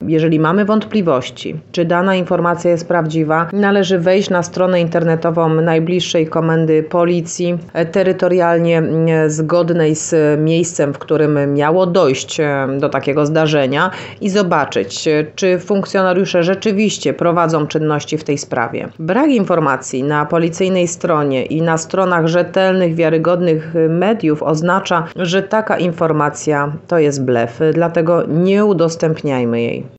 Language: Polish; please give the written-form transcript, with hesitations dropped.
jeżeli mamy wątpliwości, czy dana informacja jest prawdziwa, należy wejść na stronę internetową najbliższej komendy policji terytorialnie zgodnej z miejscem, w którym miało dojść do takiego zdarzenia i zobaczyć, czy funkcjonariusze rzeczywiście prowadzą czynności w tej sprawie. Brak informacji na policyjnej stronie i na stronach rzetelnych, wiarygodnych mediów oznacza, że taka informacja to jest blef, dlatego nie udostępniajmy jej.